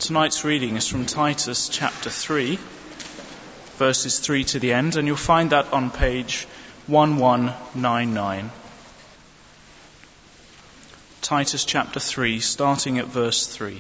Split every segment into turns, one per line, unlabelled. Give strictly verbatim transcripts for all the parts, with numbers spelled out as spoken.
Tonight's reading is from Titus chapter three, verses three to the end, and you'll find that on page eleven ninety-nine. Titus chapter three, starting at verse three.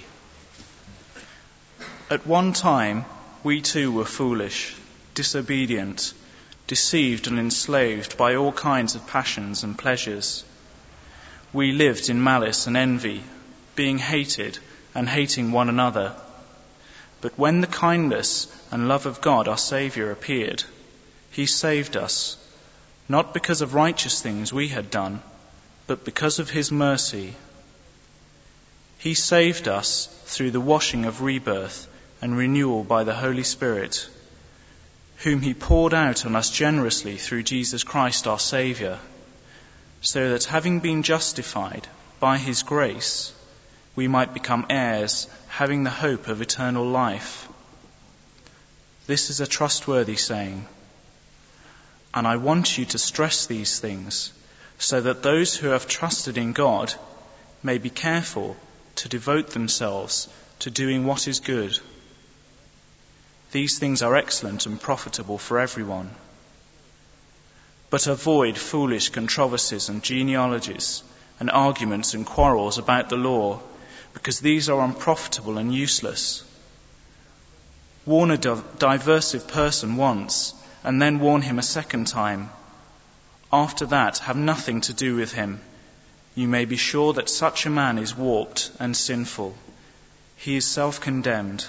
At one time, we too were foolish, disobedient, deceived and enslaved by all kinds of passions and pleasures. We lived in malice and envy, being hated and hating one another. But when the kindness and love of God our Saviour appeared, he saved us, not because of righteous things we had done, but because of his mercy. He saved us through the washing of rebirth and renewal by the Holy Spirit, whom he poured out on us generously through Jesus Christ our Saviour, so that having been justified by his grace, we might become heirs, having the hope of eternal life. This is a trustworthy saying, and I want you to stress these things, so that those who have trusted in God may be careful to devote themselves to doing what is good. These things are excellent and profitable for everyone. But avoid foolish controversies and genealogies and arguments and quarrels about the law, because these are unprofitable and useless. Warn a diversive person once, and then warn him a second time. After that, have nothing to do with him. You may be sure that such a man is warped and sinful. He is self-condemned.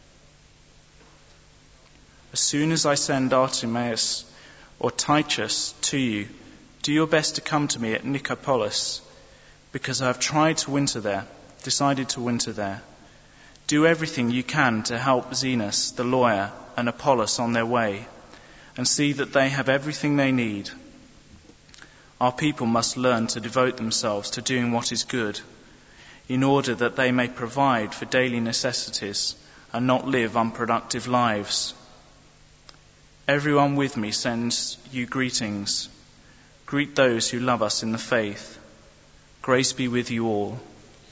As soon as I send Artemas or Tychus to you, do your best to come to me at Nicopolis, because I have tried to winter there, decided to winter there. Do everything you can to help Zenas, the lawyer, and Apollos on their way, and see that they have everything they need. Our people must learn to devote themselves to doing what is good, in order that they may provide for daily necessities and not live unproductive lives. Everyone with me sends you greetings. Greet those who love us in the faith. Grace be with you all.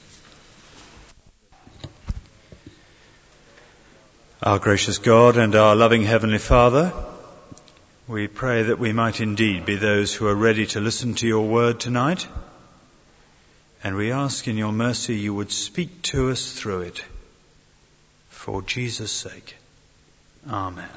Our gracious God and our loving Heavenly Father, we pray that we might indeed be those who are ready to listen to your word tonight. And we ask in your mercy you would speak to us through it. For Jesus' sake. Amen.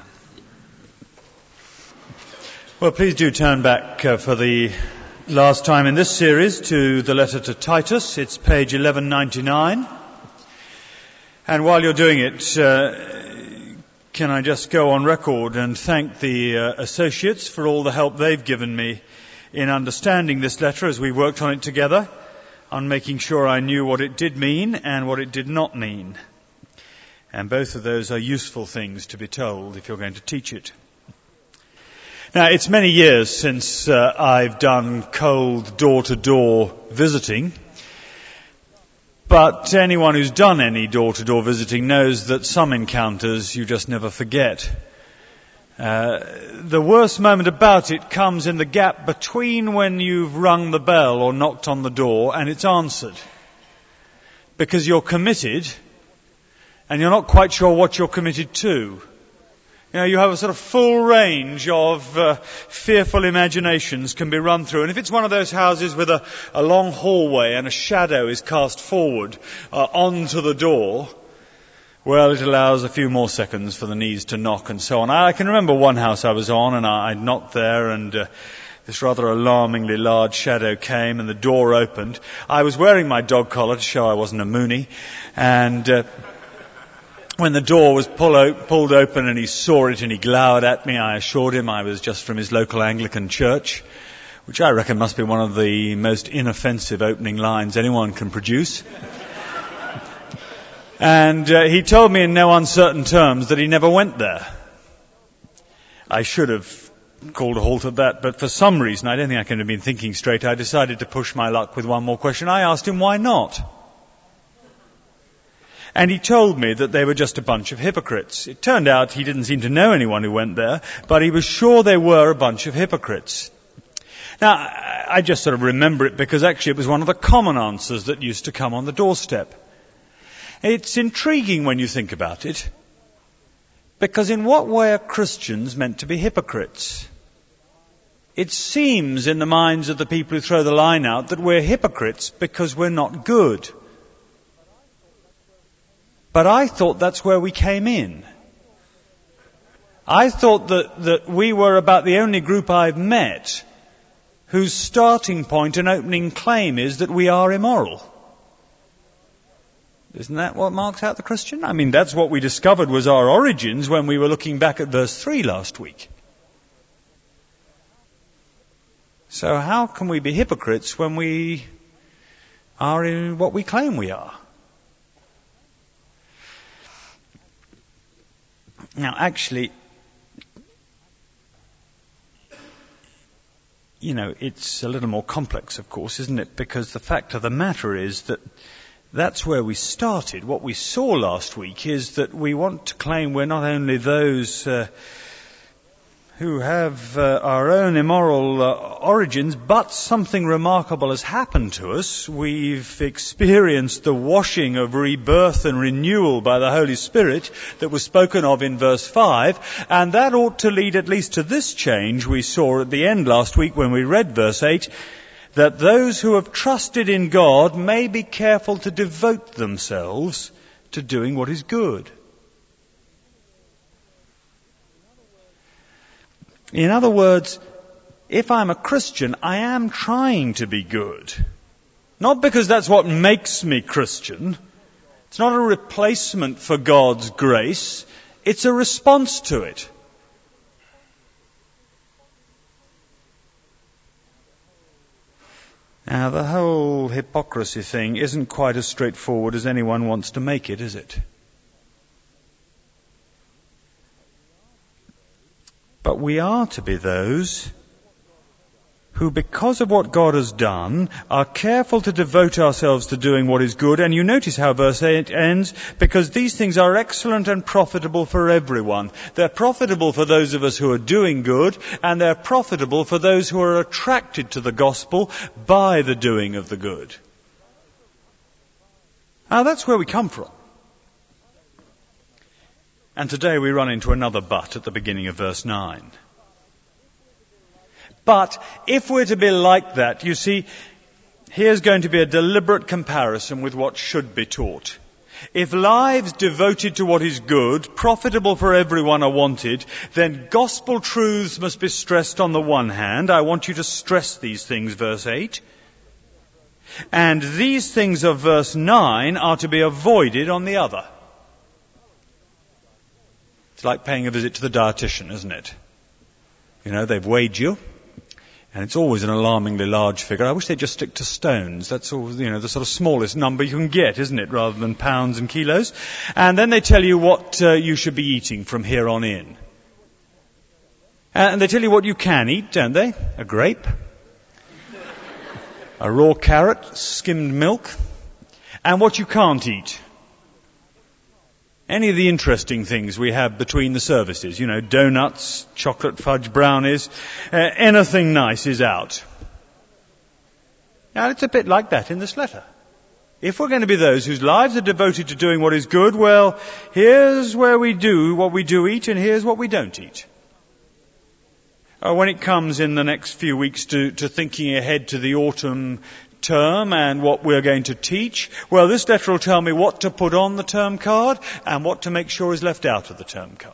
Well, please do turn back uh, for the last time in this series to the letter to Titus. It's page eleven ninety-nine. And while you're doing it, uh, can I just go on record and thank the uh, associates for all the help they've given me in understanding this letter as we worked on it together, on making sure I knew what it did mean and what it did not mean. And both of those are useful things to be told if you're going to teach it. Now, it's many years since uh, I've done cold door-to-door visiting, but anyone who's done any door-to-door visiting knows that some encounters you just never forget. Uh, the worst moment about it comes in the gap between when you've rung the bell or knocked on the door and it's answered. Because you're committed and you're not quite sure what you're committed to. You know, you have a sort of full range of uh, fearful imaginations can be run through. And if it's one of those houses with a, a long hallway and a shadow is cast forward uh, onto the door, well, it allows a few more seconds for the knees to knock and so on. I can remember one house I was on and I, I knocked there and uh, this rather alarmingly large shadow came and the door opened. I was wearing my dog collar to show I wasn't a Mooney, and Uh, when the door was pull o- pulled open and he saw it and he glowered at me, I assured him I was just from his local Anglican church, which I reckon must be one of the most inoffensive opening lines anyone can produce. And uh, he told me in no uncertain terms that he never went there. I should have called a halt at that, but for some reason, I don't think I can have been thinking straight, I decided to push my luck with one more question. I asked him why not. And he told me that they were just a bunch of hypocrites. It turned out he didn't seem to know anyone who went there, but he was sure they were a bunch of hypocrites. Now, I just sort of remember it because actually it was one of the common answers that used to come on the doorstep. It's intriguing when you think about it, because in what way are Christians meant to be hypocrites? It seems in the minds of the people who throw the line out that we're hypocrites because we're not good. But I thought that's where we came in. I thought that, that we were about the only group I've met whose starting point and opening claim is that we are immoral. Isn't that what marks out the Christian? I mean, that's what we discovered was our origins when we were looking back at verse three last week. So how can we be hypocrites when we are in what we claim we are? Now, actually, you know, it's a little more complex, of course, isn't it? Because the fact of the matter is that that's where we started. What we saw last week is that we want to claim we're not only those uh, who have uh, our own immoral uh, origins, but something remarkable has happened to us. We've experienced the washing of rebirth and renewal by the Holy Spirit that was spoken of in verse five, and that ought to lead at least to this change we saw at the end last week when we read verse eight, that those who have trusted in God may be careful to devote themselves to doing what is good. In other words, if I'm a Christian, I am trying to be good. Not because that's what makes me Christian. It's not a replacement for God's grace. It's a response to it. Now, the whole hypocrisy thing isn't quite as straightforward as anyone wants to make it, is it? But we are to be those who, because of what God has done, are careful to devote ourselves to doing what is good. And you notice how verse eight ends, because these things are excellent and profitable for everyone. They're profitable for those of us who are doing good, and they're profitable for those who are attracted to the gospel by the doing of the good. Now that's where we come from. And today we run into another but at the beginning of verse nine. But if we're to be like that, you see, here's going to be a deliberate comparison with what should be taught. If lives devoted to what is good, profitable for everyone are wanted, then gospel truths must be stressed on the one hand. I want you to stress these things, verse eight. And these things of verse nine are to be avoided on the other. It's like paying a visit to the dietitian, isn't it? You know, they've weighed you, and it's always an alarmingly large figure. I wish they'd just stick to stones. That's all, you know, the sort of smallest number you can get, isn't it, rather than pounds and kilos. And then they tell you what uh, you should be eating from here on in. And they tell you what you can eat, don't they? A grape, a raw carrot, skimmed milk, and what you can't eat. Any of the interesting things we have between the services, you know, donuts, chocolate fudge brownies, uh, anything nice is out. Now, it's a bit like that in this letter. If we're going to be those whose lives are devoted to doing what is good, well, here's where we do what we do eat, and here's what we don't eat. Uh, when it comes in the next few weeks to, to thinking ahead to the autumn term and what we're going to teach, well, this letter will tell me what to put on the term card and what to make sure is left out of the term card.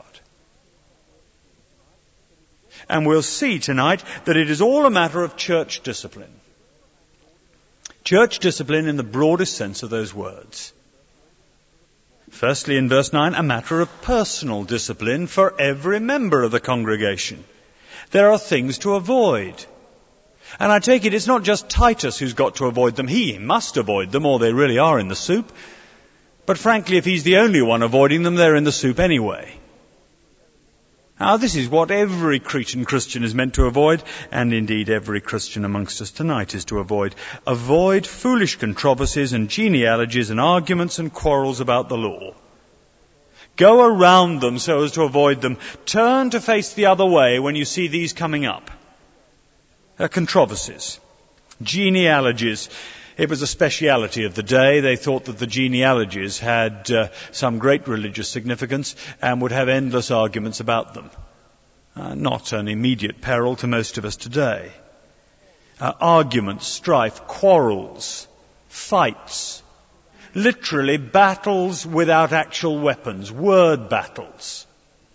And we'll see tonight that it is all a matter of church discipline. Church discipline in the broadest sense of those words. Firstly, in verse nine, a matter of personal discipline for every member of the congregation. There are things to avoid. And I take it it's not just Titus who's got to avoid them. He must avoid them, or they really are in the soup. But frankly, if he's the only one avoiding them, they're in the soup anyway. Now, this is what every Cretan Christian is meant to avoid, and indeed every Christian amongst us tonight is to avoid. Avoid foolish controversies and genealogies and arguments and quarrels about the law. Go around them so as to avoid them. Turn to face the other way when you see these coming up. Uh, controversies, genealogies. It was a speciality of the day. They thought that the genealogies had uh, some great religious significance and would have endless arguments about them. Uh, not an immediate peril to most of us today. Uh, arguments, strife, quarrels, fights, literally battles without actual weapons, word battles.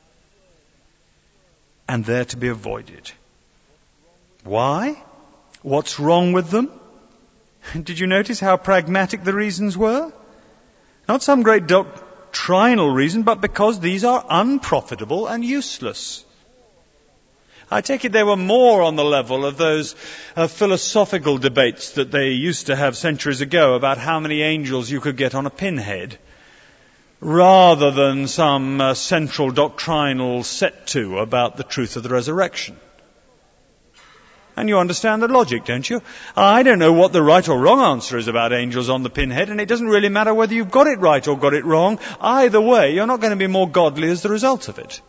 And they're to be avoided. Why? What's wrong with them? Did you notice how pragmatic the reasons were? Not some great doctrinal reason, but because these are unprofitable and useless. I take it they were more on the level of those uh, philosophical debates that they used to have centuries ago about how many angels you could get on a pinhead, rather than some uh, central doctrinal set-to about the truth of the resurrection. And you understand the logic, don't you? I don't know what the right or wrong answer is about angels on the pinhead, and it doesn't really matter whether you've got it right or got it wrong. Either way, you're not going to be more godly as the result of it.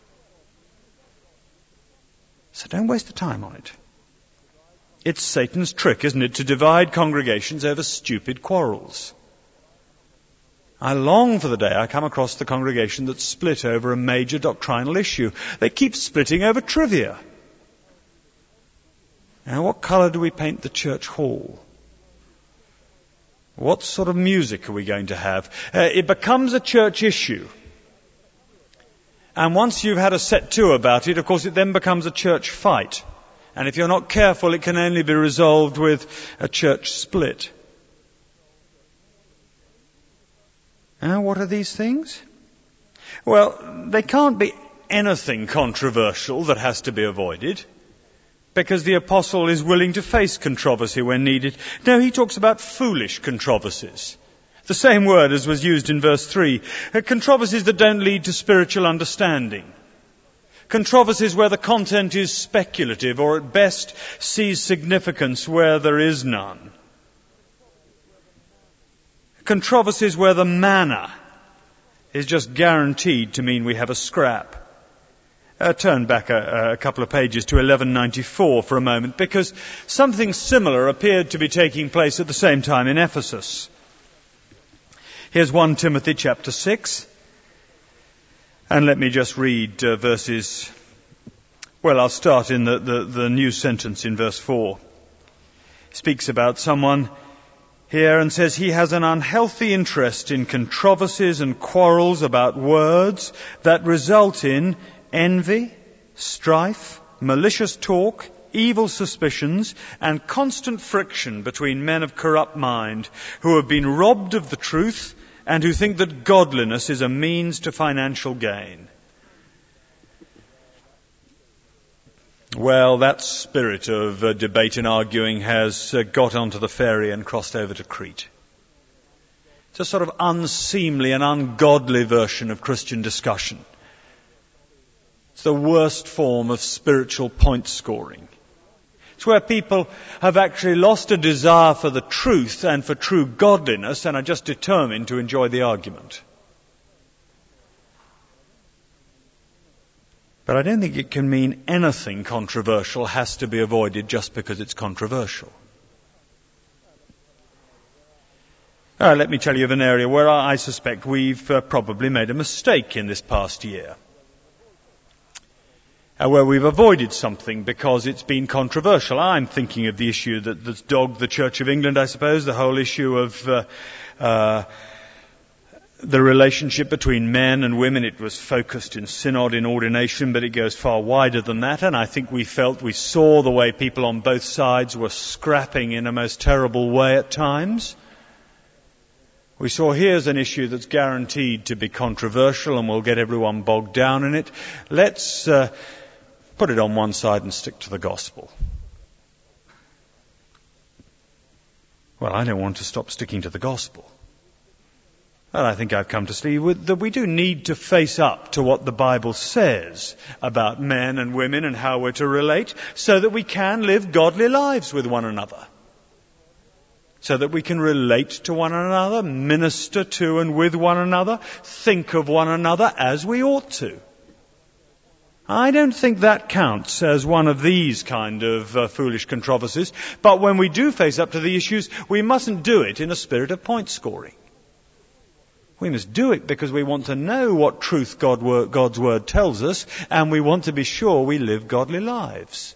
So don't waste the time on it. It's Satan's trick, isn't it, to divide congregations over stupid quarrels. I long for the day I come across the congregation that's split over a major doctrinal issue. They keep splitting over trivia. Now, what colour do we paint the church hall? What sort of music are we going to have? Uh, it becomes a church issue. And once you've had a set to about it, of course, it then becomes a church fight. And if you're not careful, it can only be resolved with a church split. Now, what are these things? Well, they can't be anything controversial that has to be avoided, because the apostle is willing to face controversy when needed. No, he talks about foolish controversies. The same word as was used in verse three. Controversies that don't lead to spiritual understanding. Controversies where the content is speculative or at best sees significance where there is none. Controversies where the manner is just guaranteed to mean we have a scrap. Uh, turn back a, a couple of pages to eleven ninety-four for a moment, because something similar appeared to be taking place at the same time in Ephesus. Here's First Timothy chapter six. And let me just read uh, verses... Well, I'll start in the, the, the new sentence in verse four. He speaks about someone here and says he has an unhealthy interest in controversies and quarrels about words that result in envy, strife, malicious talk, evil suspicions, and constant friction between men of corrupt mind who have been robbed of the truth and who think that godliness is a means to financial gain. Well, that spirit of uh, debate and arguing has uh, got onto the ferry and crossed over to Crete. It's a sort of unseemly and ungodly version of Christian discussion. It's the worst form of spiritual point scoring. It's where people have actually lost a desire for the truth and for true godliness and are just determined to enjoy the argument. But I don't think it can mean anything controversial has to be avoided just because it's controversial. Uh, let me tell you of an area where I suspect we've uh, probably made a mistake in this past year. Uh, where we've avoided something because it's been controversial. I'm thinking of the issue that, that's dogged the Church of England, I suppose, the whole issue of uh, uh, the relationship between men and women. It was focused in synod, in ordination, but it goes far wider than that. And I think we felt, we saw the way people on both sides were scrapping in a most terrible way at times. We saw here's an issue that's guaranteed to be controversial and will get everyone bogged down in it. Let's uh, put it on one side and stick to the gospel. Well, I don't want to stop sticking to the gospel. Well, I think I've come to see that we do need to face up to what the Bible says about men and women and how we're to relate, so that we can live godly lives with one another. So that we can relate to one another, minister to and with one another, think of one another as we ought to. I don't think that counts as one of these kind of uh, foolish controversies. But when we do face up to the issues, we mustn't do it in a spirit of point scoring. We must do it because we want to know what truth God, God's word tells us, and we want to be sure we live godly lives.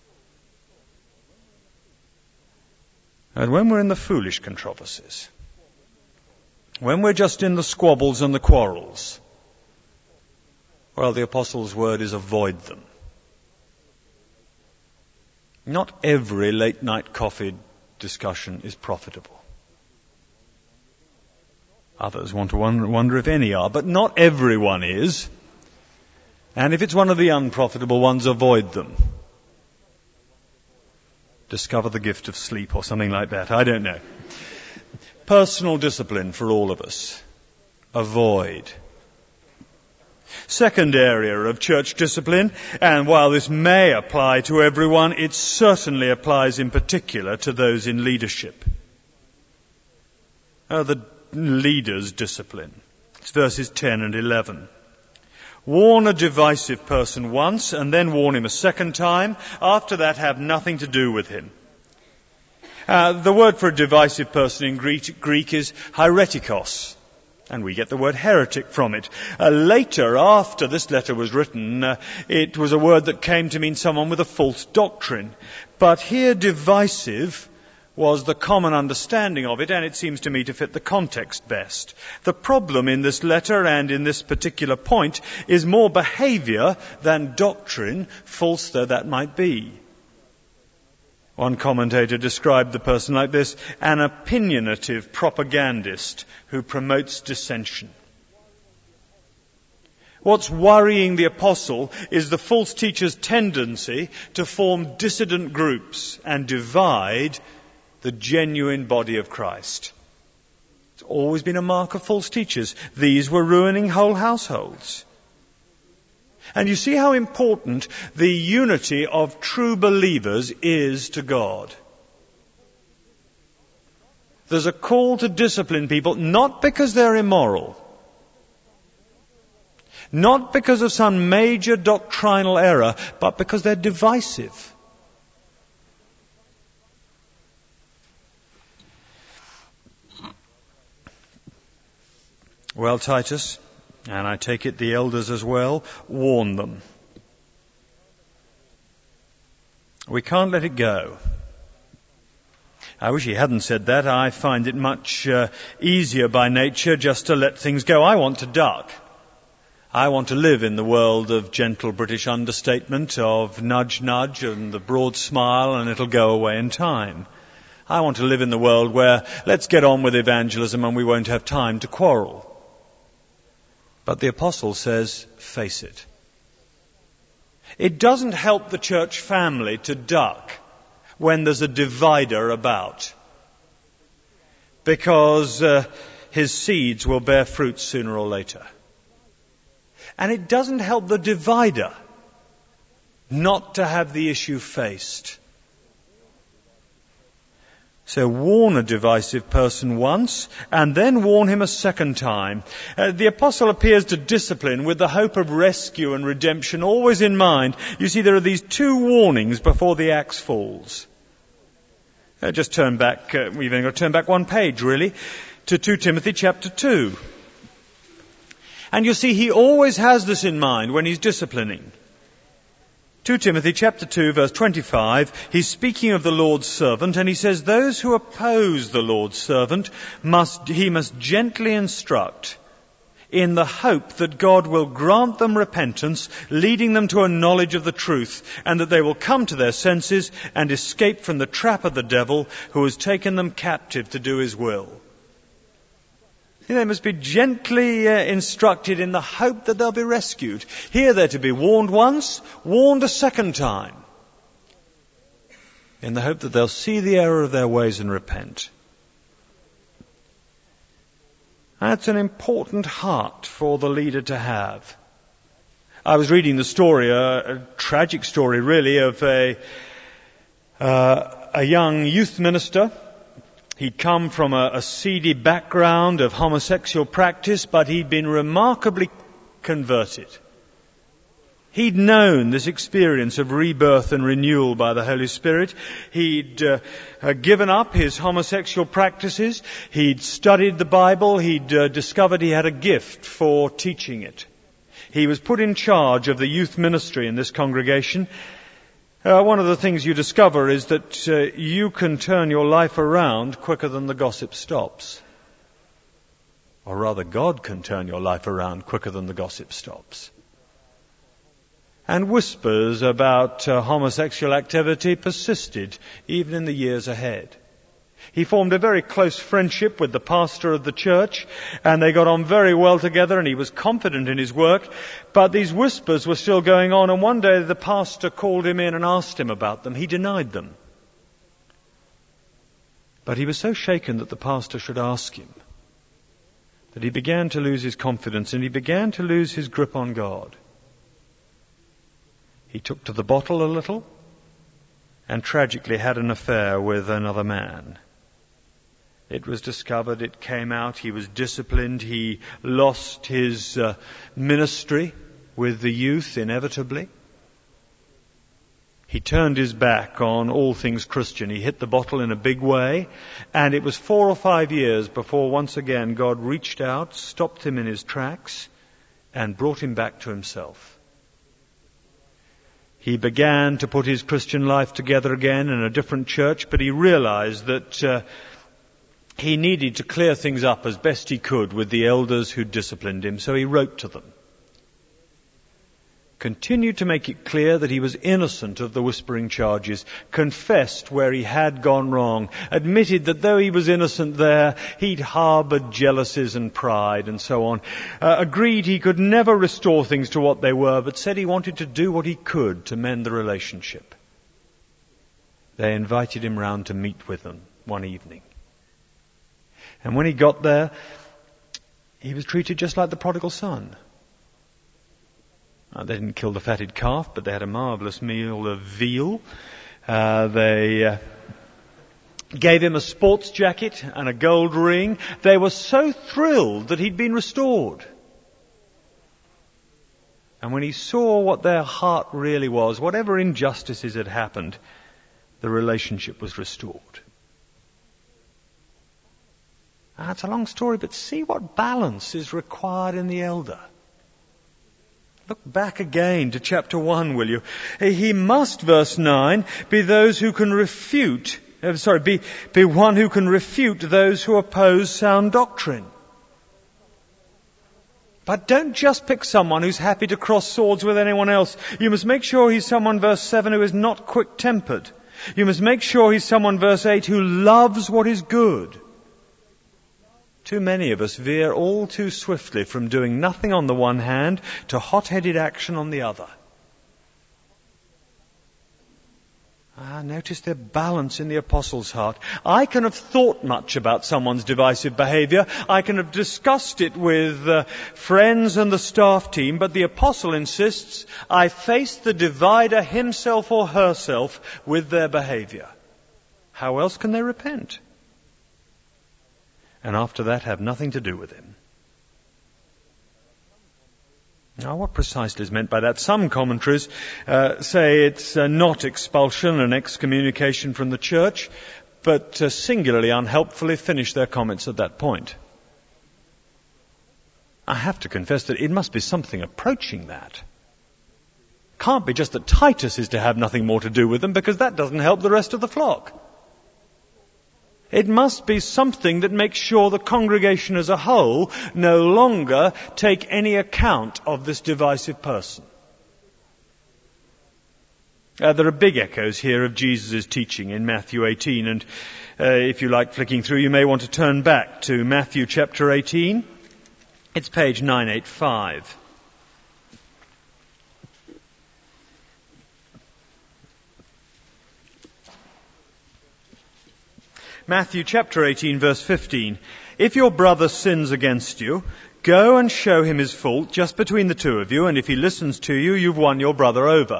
And when we're in the foolish controversies, when we're just in the squabbles and the quarrels, well, the Apostle's word is avoid them. Not every late-night coffee discussion is profitable. Others want to wonder, wonder if any are, but not everyone is. And if it's one of the unprofitable ones, avoid them. Discover the gift of sleep or something like that. I don't know. Personal discipline for all of us. Avoid. Second area of church discipline, and while this may apply to everyone, it certainly applies in particular to those in leadership. Uh, the leader's discipline. It's verses ten and eleven. Warn a divisive person once, and then warn him a second time. After that, have nothing to do with him. Uh, the word for a divisive person in Greek, Greek is heretikos, and we get the word heretic from it. Uh, later, after this letter was written, uh, it was a word that came to mean someone with a false doctrine. But here, divisive was the common understanding of it, and it seems to me to fit the context best. The problem in this letter and in this particular point is more behavior than doctrine, false though that might be. One commentator described the person like this: an opinionative propagandist who promotes dissension. What's worrying the apostle is the false teacher's tendency to form dissident groups and divide the genuine body of Christ. It's always been a mark of false teachers. These were ruining whole households. And you see how important the unity of true believers is to God. There's a call to discipline people, not because they're immoral, not because of some major doctrinal error, but because they're divisive. Well, Titus, and I take it the elders as well, warn them. We can't let it go. I wish he hadn't said that. I find it much uh, easier by nature just to let things go. I want to duck. I want to live in the world of gentle British understatement, of nudge nudge and the broad smile, and it'll go away in time. I want to live in the world where let's get on with evangelism and we won't have time to quarrel. But the apostle says, face it. It doesn't help the church family to duck when there's a divider about, because uh, his seeds will bear fruit sooner or later. And it doesn't help the divider not to have the issue faced. So warn a divisive person once, and then warn him a second time. Uh, the apostle appears to discipline with the hope of rescue and redemption always in mind. You see, there are these two warnings before the axe falls. Uh, just turn back, uh, we've only got to turn back one page really, to Second Timothy chapter two. And you see, he always has this in mind when he's disciplining. Second Timothy chapter two verse twenty-five, he's speaking of the Lord's servant, and he says, those who oppose the Lord's servant must, he must gently instruct in the hope that God will grant them repentance, leading them to a knowledge of the truth, and that they will come to their senses and escape from the trap of the devil who has taken them captive to do his will. They must be gently uh, instructed in the hope that they'll be rescued. Here they're to be warned once, warned a second time, in the hope that they'll see the error of their ways and repent. That's an important heart for the leader to have. I was reading the story, a, a tragic story really, of a, uh, a young youth minister. He'd come from a, a seedy background of homosexual practice, but he'd been remarkably converted. He'd known this experience of rebirth and renewal by the Holy Spirit. He'd uh, uh, given up his homosexual practices. He'd studied the Bible. He'd uh, discovered he had a gift for teaching it. He was put in charge of the youth ministry in this congregation. Uh, one of the things you discover is that uh, you can turn your life around quicker than the gossip stops. Or rather, God can turn your life around quicker than the gossip stops. And whispers about uh, homosexual activity persisted even in the years ahead. He formed a very close friendship with the pastor of the church, and they got on very well together, and he was confident in his work. But these whispers were still going on, and one day the pastor called him in and asked him about them. He denied them. But he was so shaken that the pastor should ask him that he began to lose his confidence, and he began to lose his grip on God. He took to the bottle a little and tragically had an affair with another man. It was discovered, it came out, he was disciplined, he lost his uh, ministry with the youth inevitably. He turned his back on all things Christian. He hit the bottle in a big way, and it was four or five years before once again God reached out, stopped him in his tracks, and brought him back to himself. He began to put his Christian life together again in a different church, but he realized that uh, he needed to clear things up as best he could with the elders who disciplined him, so he wrote to them. Continued to make it clear that he was innocent of the whispering charges, confessed where he had gone wrong, admitted that though he was innocent there, he'd harbored jealousies and pride and so on, uh, agreed he could never restore things to what they were, but said he wanted to do what he could to mend the relationship. They invited him round to meet with them one evening. And when he got there, he was treated just like the prodigal son. Uh, they didn't kill the fatted calf, but they had a marvellous meal of veal. Uh, they uh, gave him a sports jacket and a gold ring. They were so thrilled that he'd been restored. And when he saw what their heart really was, whatever injustices had happened, the relationship was restored. Ah, it's a long story, but see what balance is required in the elder. Look back again to chapter one, will you? He must, verse nine, be those who can refute, uh, sorry, be, be one who can refute those who oppose sound doctrine. But don't just pick someone who's happy to cross swords with anyone else. You must make sure he's someone, verse seven, who is not quick-tempered. You must make sure he's someone, verse eight, who loves what is good. Too many of us veer all too swiftly from doing nothing on the one hand to hot-headed action on the other. Ah, notice their balance in the apostle's heart. I can have thought much about someone's divisive behavior. I can have discussed it with uh, friends and the staff team, but the apostle insists I face the divider himself or herself with their behavior. How else can they repent? And after that have nothing to do with him. Now, what precisely is meant by that? Some commentaries uh, say it's uh, not expulsion and excommunication from the church, but uh, singularly unhelpfully finish their comments at that point. I have to confess that it must be something approaching that. Can't be just that Titus is to have nothing more to do with them, because that doesn't help the rest of the flock. It must be something that makes sure the congregation as a whole no longer take any account of this divisive person. Uh, there are big echoes here of Jesus' teaching in Matthew eighteen, and uh, if you like flicking through, you may want to turn back to Matthew chapter eighteen. It's page nine eighty-five. Matthew chapter eighteen, verse fifteen. If your brother sins against you, go and show him his fault just between the two of you, and if he listens to you, you've won your brother over.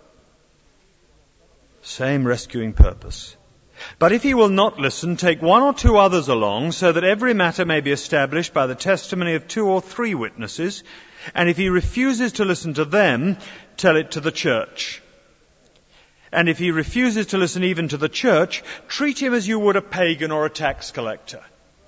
Same rescuing purpose. But if he will not listen, take one or two others along, so that every matter may be established by the testimony of two or three witnesses. And if he refuses to listen to them, tell it to the church. And if he refuses to listen even to the church, treat him as you would a pagan or a tax collector.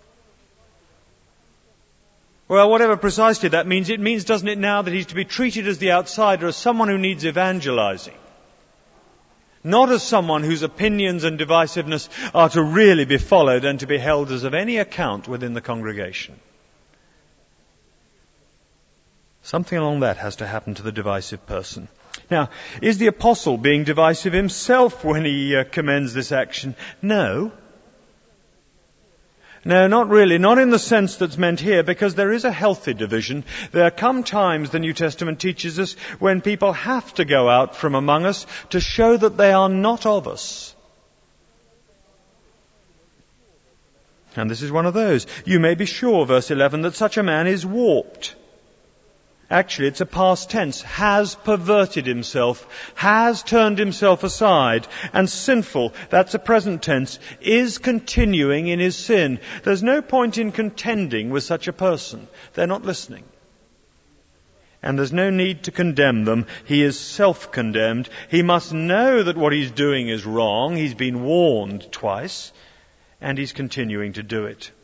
Well, whatever precisely that means, it means, doesn't it now, that he's to be treated as the outsider, as someone who needs evangelizing. Not as someone whose opinions and divisiveness are to really be followed and to be held as of any account within the congregation. Something along that has to happen to the divisive person. Now, is the apostle being divisive himself when he uh, commends this action? No. No, not really. Not in the sense that's meant here, because there is a healthy division. There come times, the New Testament teaches us, when people have to go out from among us to show that they are not of us. And this is one of those. You may be sure, verse eleven, that such a man is warped. Actually, it's a past tense, has perverted himself, has turned himself aside, and sinful, that's a present tense, is continuing in his sin. There's no point in contending with such a person. They're not listening. And there's no need to condemn them. He is self-condemned. He must know that what he's doing is wrong. He's been warned twice, and he's continuing to do it.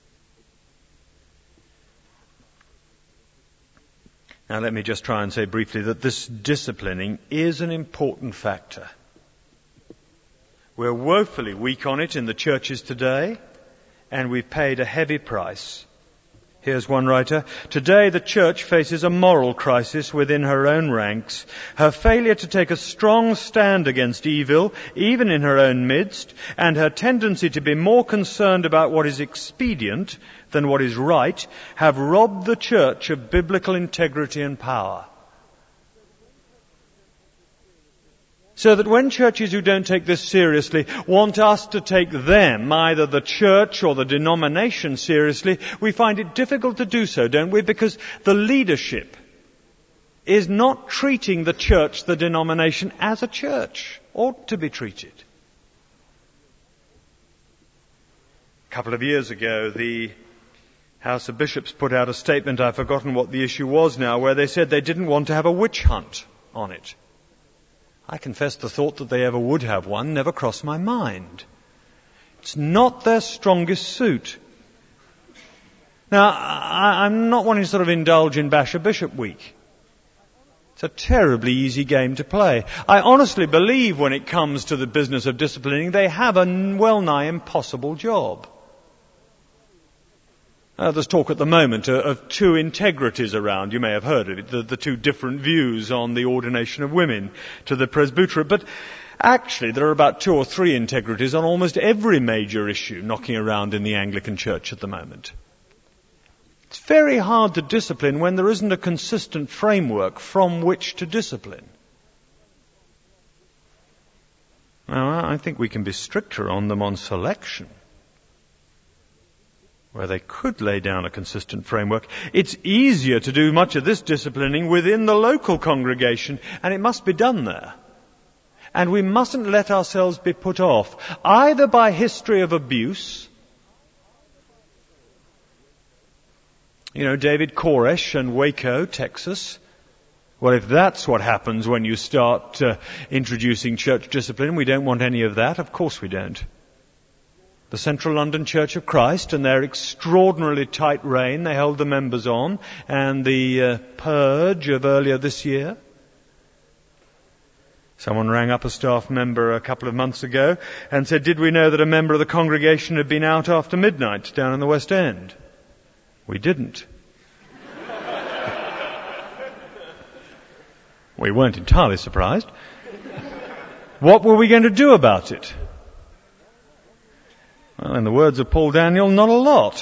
Now let me just try and say briefly that this disciplining is an important factor. We're woefully weak on it in the churches today, and we've paid a heavy price. Here's one writer. Today the church faces a moral crisis within her own ranks. Her failure to take a strong stand against evil, even in her own midst, and her tendency to be more concerned about what is expedient than what is right, have robbed the church of biblical integrity and power. So that when churches who don't take this seriously want us to take them, either the church or the denomination, seriously, we find it difficult to do so, don't we? Because the leadership is not treating the church, the denomination, as a church ought to be treated. A couple of years ago, the House of Bishops put out a statement, I've forgotten what the issue was now, where they said they didn't want to have a witch hunt on it. I confess the thought that they ever would have one never crossed my mind. It's not their strongest suit. Now, I, I'm not wanting to sort of indulge in Basher Bishop Week. It's a terribly easy game to play. I honestly believe when it comes to the business of disciplining, they have a well-nigh impossible job. Uh, there's talk at the moment uh, of two integrities around. You may have heard of it, the, the two different views on the ordination of women to the presbyterate. But actually, there are about two or three integrities on almost every major issue knocking around in the Anglican Church at the moment. It's very hard to discipline when there isn't a consistent framework from which to discipline. Now, I think we can be stricter on them on selection, where they could lay down a consistent framework. It's easier to do much of this disciplining within the local congregation, and it must be done there. And we mustn't let ourselves be put off, either by history of abuse. You know, David Koresh and Waco, Texas. Well, if that's what happens when you start uh, introducing church discipline, we don't want any of that. Of course we don't. The Central London Church of Christ and their extraordinarily tight rein they held the members on, and the uh, purge of earlier this year. Someone rang up a staff member a couple of months ago and said, did we know that a member of the congregation had been out after midnight down in the West End? We didn't. We weren't entirely surprised. What were we going to do about it? Well, in the words of Paul Daniel, not a lot.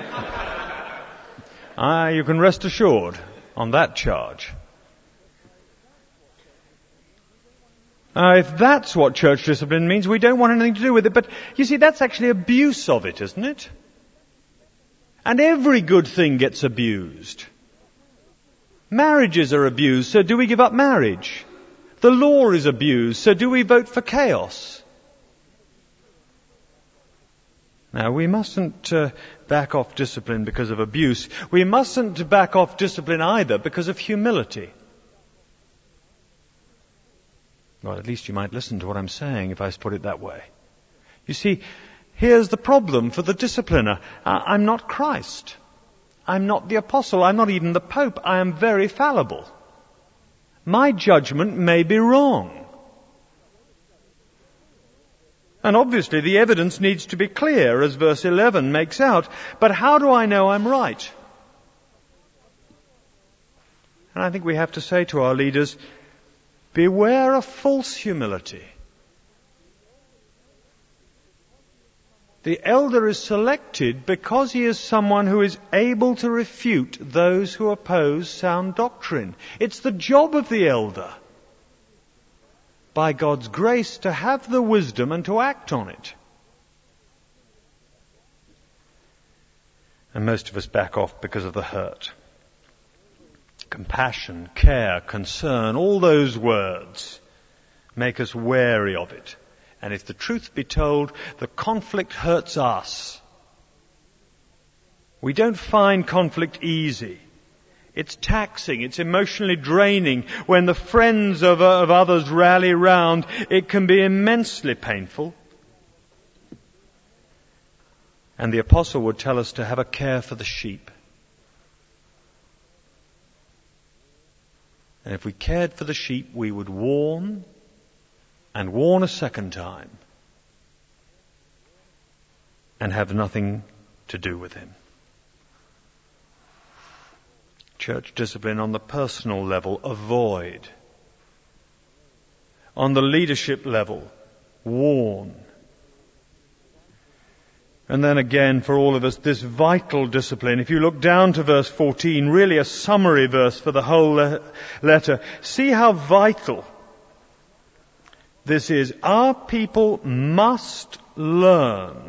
Ah, you can rest assured on that charge. Uh, if that's what church discipline means, we don't want anything to do with it. But you see, that's actually abuse of it, isn't it? And every good thing gets abused. Marriages are abused, so do we give up marriage? The law is abused, so do we vote for chaos? Now, we mustn't uh, back off discipline because of abuse. We mustn't back off discipline either because of humility. Well, at least you might listen to what I'm saying if I put it that way. You see, here's the problem for the discipliner. I'm not Christ. I'm not the apostle. I'm not even the Pope. I am very fallible. My judgment may be wrong. And obviously the evidence needs to be clear, as verse eleven makes out. But how do I know I'm right? And I think we have to say to our leaders, beware of false humility. The elder is selected because he is someone who is able to refute those who oppose sound doctrine. It's the job of the elder, by God's grace, to have the wisdom and to act on it. And most of us back off because of the hurt. Compassion, care, concern, all those words make us wary of it. And if the truth be told, the conflict hurts us. We don't find conflict easy. It's taxing, it's emotionally draining. When the friends of, uh, of others rally round, it can be immensely painful. And the apostle would tell us to have a care for the sheep. And if we cared for the sheep, we would warn and warn a second time and have nothing to do with him. Church discipline on the personal level, avoid. On the leadership level, warn. And then again, for all of us, this vital discipline. If you look down to verse fourteen, really a summary verse for the whole le- letter, see how vital this is. Our people must learn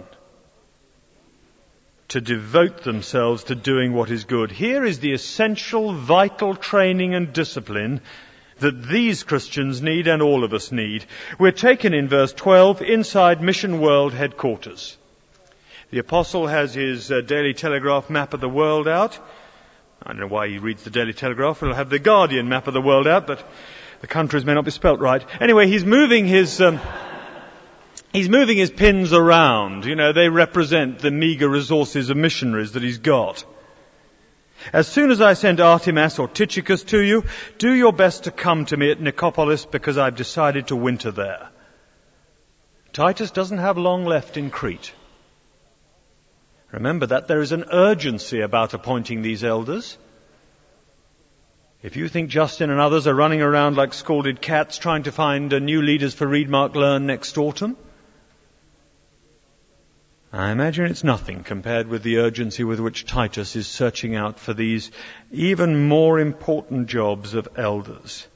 to devote themselves to doing what is good. Here is the essential, vital training and discipline that these Christians need and all of us need. We're taken in verse twelve inside Mission World headquarters. The apostle has his uh, Daily Telegraph map of the world out. I don't know why he reads the Daily Telegraph. He'll have the Guardian map of the world out, but the countries may not be spelt right. Anyway, he's moving his... Um, He's moving his pins around. You know, they represent the meager resources of missionaries that he's got. As soon as I send Artemas or Tychicus to you, do your best to come to me at Nicopolis because I've decided to winter there. Titus doesn't have long left in Crete. Remember that there is an urgency about appointing these elders. If you think Justin and others are running around like scalded cats trying to find uh, new leaders for Read, Mark, Learn next autumn, I imagine it's nothing compared with the urgency with which Titus is searching out for these even more important jobs of elders.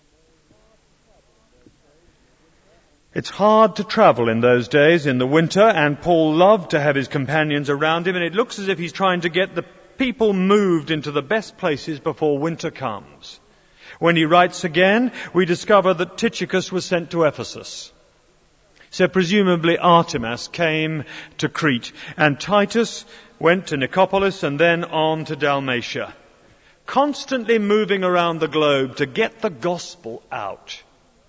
It's hard to travel in those days in the winter, and Paul loved to have his companions around him, and it looks as if he's trying to get the people moved into the best places before winter comes. When he writes again, we discover that Tychicus was sent to Ephesus. So presumably Artemas came to Crete, and Titus went to Nicopolis and then on to Dalmatia, constantly moving around the globe to get the gospel out.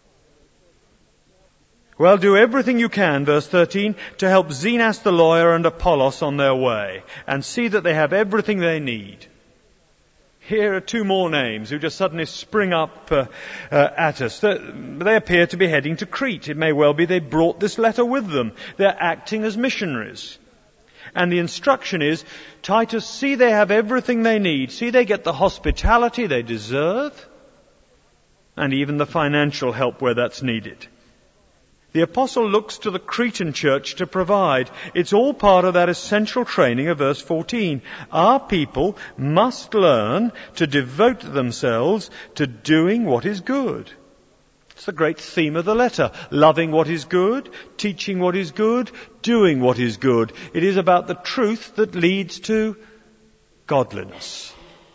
Well, do everything you can, verse thirteen, to help Zenas the lawyer and Apollos on their way, and see that they have everything they need. Here are two more names who just suddenly spring up uh, uh, at us. They appear to be heading to Crete. It may well be they brought this letter with them. They're acting as missionaries. And the instruction is, Titus, see they have everything they need. See they get the hospitality they deserve, and even the financial help where that's needed. The apostle looks to the Cretan church to provide. It's all part of that essential training of verse fourteen. Our people must learn to devote themselves to doing what is good. It's the great theme of the letter. Loving what is good, teaching what is good, doing what is good. It is about the truth that leads to godliness.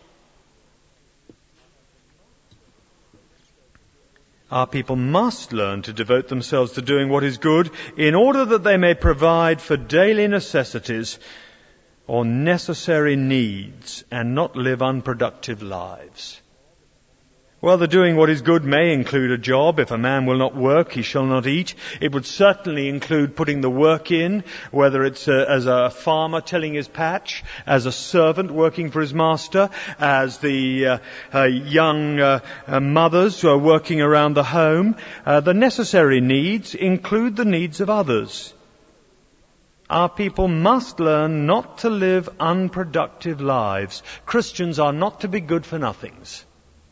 Our people must learn to devote themselves to doing what is good in order that they may provide for daily necessities or necessary needs and not live unproductive lives. Well, the doing what is good may include a job. If a man will not work, he shall not eat. It would certainly include putting the work in, whether it's uh, as a farmer tilling his patch, as a servant working for his master, as the uh, uh, young uh, uh, mothers who are working around the home. Uh, the necessary needs include the needs of others. Our people must learn not to live unproductive lives. Christians are not to be good-for-nothings.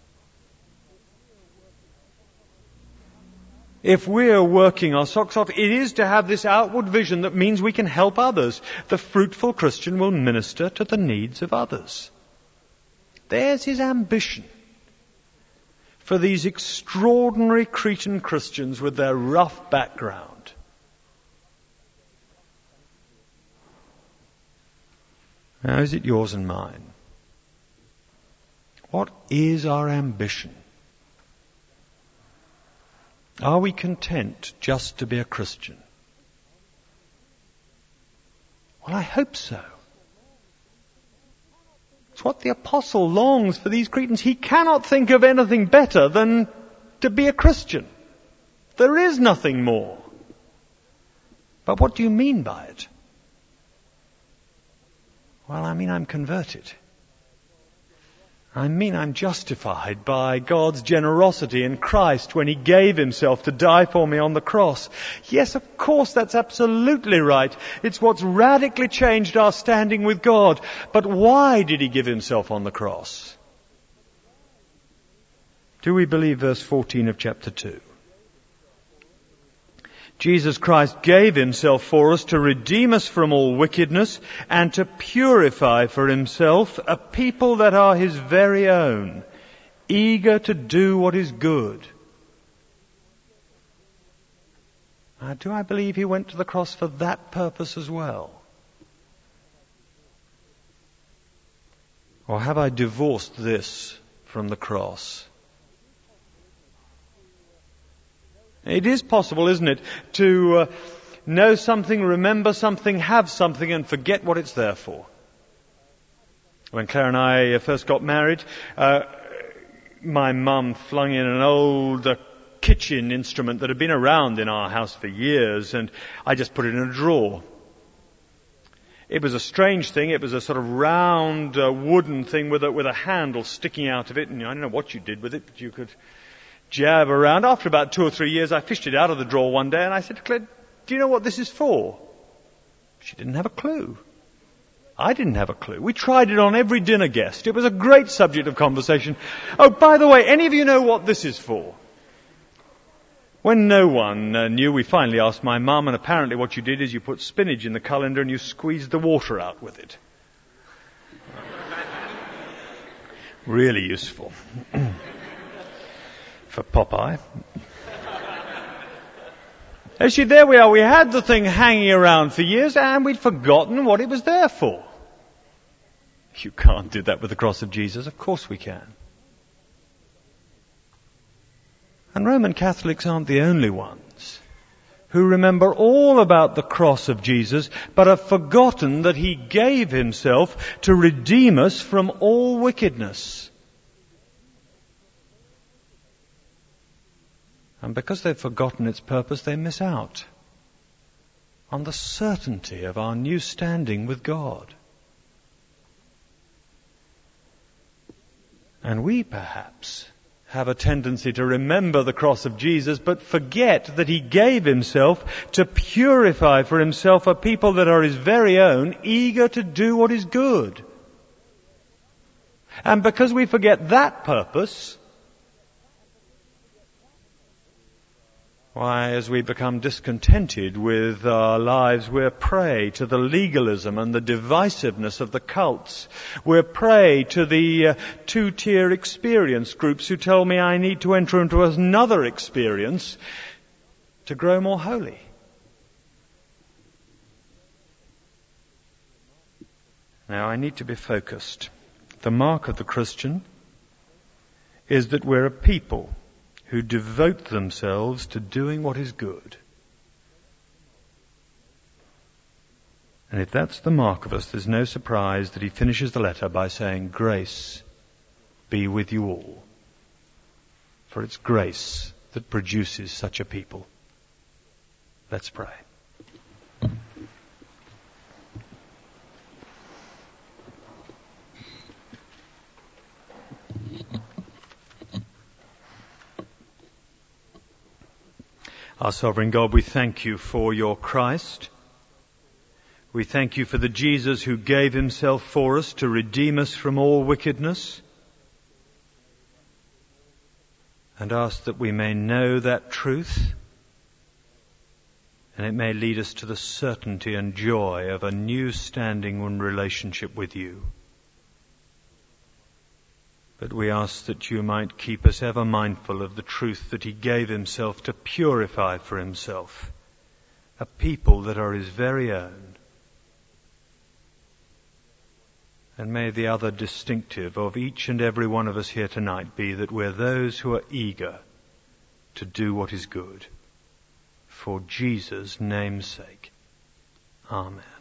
If we're working our socks off, it is to have this outward vision that means we can help others. The fruitful Christian will minister to the needs of others. There's his ambition for these extraordinary Cretan Christians with their rough background. Now, is it yours and mine? What is our ambition? Are we content just to be a Christian? Well, I hope so. It's what the apostle longs for these Cretans. He cannot think of anything better than to be a Christian. There is nothing more. But what do you mean by it? Well, I mean I'm converted. I mean I'm justified by God's generosity in Christ when He gave Himself to die for me on the cross. Yes, of course, that's absolutely right. It's what's radically changed our standing with God. But why did He give Himself on the cross? Do we believe verse fourteen of chapter two? Jesus Christ gave Himself for us to redeem us from all wickedness and to purify for Himself a people that are His very own, eager to do what is good. Now, do I believe He went to the cross for that purpose as well? Or have I divorced this from the cross? It is possible, isn't it, to uh, know something, remember something, have something, and forget what it's there for. When Claire and I first got married, uh, my mum flung in an old uh, kitchen instrument that had been around in our house for years, and I just put it in a drawer. It was a strange thing. It was a sort of round uh, wooden thing with a, with a handle sticking out of it, and I don't know what you did with it, but you could jab around. After about two or three years, I fished it out of the drawer one day and I said to Claire, do you know what this is for? She didn't have a clue. I didn't have a clue. We tried it on every dinner guest. It was a great subject of conversation. Oh, by the way, any of you know what this is for? When no one uh, knew, we finally asked my mum, and apparently what you did is you put spinach in the colander and you squeezed the water out with it. Really useful. For Popeye. Actually, there we are. We had the thing hanging around for years and we'd forgotten what it was there for. You can't do that with the cross of Jesus. Of course we can. And Roman Catholics aren't the only ones who remember all about the cross of Jesus, but have forgotten that He gave Himself to redeem us from all wickedness. And because they've forgotten its purpose, they miss out on the certainty of our new standing with God. And we perhaps have a tendency to remember the cross of Jesus, but forget that He gave Himself to purify for Himself a people that are His very own, eager to do what is good. And because we forget that purpose, why, as we become discontented with our lives, we're prey to the legalism and the divisiveness of the cults. We're prey to the uh, two-tier experience groups who tell me I need to enter into another experience to grow more holy. Now, I need to be focused. The mark of the Christian is that we're a people who devote themselves to doing what is good. And if that's the mark of us, there's no surprise that he finishes the letter by saying, grace be with you all. for it's grace that produces such a people. Let's pray. Our sovereign God, we thank you for your Christ. We thank you for the Jesus who gave himself for us to redeem us from all wickedness, and ask that we may know that truth, and it may lead us to the certainty and joy of a new standing and relationship with you. But we ask that you might keep us ever mindful of the truth that he gave himself to purify for himself a people that are his very own. And may the other distinctive of each and every one of us here tonight be that we're those who are eager to do what is good. For Jesus' name's sake. Amen.